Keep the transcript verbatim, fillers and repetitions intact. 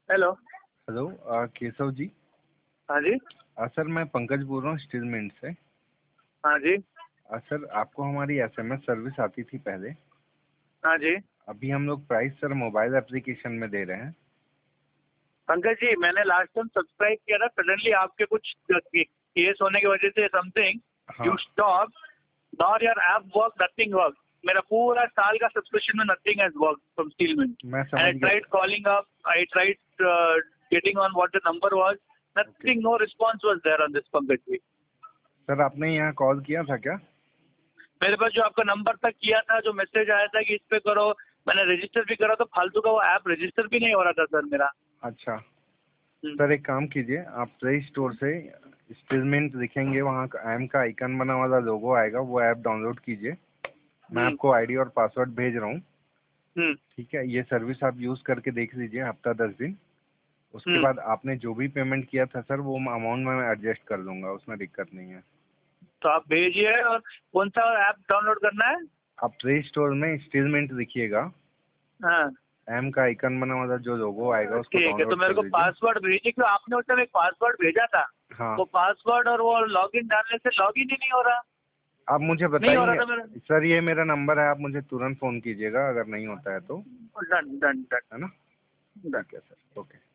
Hello. Hello uh, Keshav ji. हाँ जी। अ, sir मैं पंकज बोल रहा हूँ स्टील मिंट से। हाँ जी। अ, सर आपको हमारी एसएमएस सर्विस आती थी पहले। हाँ जी। अभी हम लोग प्राइस सर मोबाइल एप्लीकेशन में दे रहे हैं। पंकज जी, मैंने लास्ट टाइम सब्सक्राइब किया था, सडनली आपके कुछ केस होने की वजह से समथिंग हाँ। You stop, not your app work, nothing work. मेरा पूरा साल का सब्सक्रिप्शन में nothing has work from Steel Mint. मैं एंड समझ आई गया। Tried calling up, I tried getting on what the number was, nothing, no response was there on this Pankaj ji. Sir आपने यहाँ कॉल किया था क्या? मेरे पास जो आपका नंबर था किया था, जो मैसेज आया था कि इस पे करो, मैंने रजिस्टर भी करा, तो फालतू का वो ऐप रजिस्टर भी नहीं हो रहा था सर मेरा। अच्छा। हम्म, सर एक काम कीजिए, आप प्ले स्टोर से स्टील मिंट लिखेंगे, वहाँ का एम का आइकन बना वाला लोगो आएगा, वो ऐप डाउनलोड कीजिए। मैं हम्म, आपको आईडी और पासवर्ड भेज रहा हूँ। हम्म, ठीक है, ये सर्विस आप यूज़ करके देख लीजिए हफ्ता दस दिन। उसके हम्म। बाद आपने जो भी पेमेंट किया था सर, वो अमाउंट मैं एडजस्ट कर लूँगा, उसमें दिक्कत नहीं है। तो आप भेजिए। और कौन सा ऐप डाउनलोड करना है? आप प्ले स्टोर में स्टील मिंट लिखिएगा, हाँ, एम का आइकन बना वाला जो लोगो आएगा उसको ठीक है, तो डाउनलोड मेरे कर को लीजिए। पासवर्ड भेजिए, क्योंकि आपने उस टाइम एक पासवर्ड भेजा था। हाँ। वो पासवर्ड और वो लॉगिन डालने से लॉगिन ही नहीं हो रहा। आप मुझे नहीं हो रहा बताइए। था मेरा। सर ये मेरा नंबर है, आप मुझे तुरंत फ़ोन कीजिएगा अगर नहीं होता है तो। डन डन डन है ना? डन। ठीक है सर, ओके।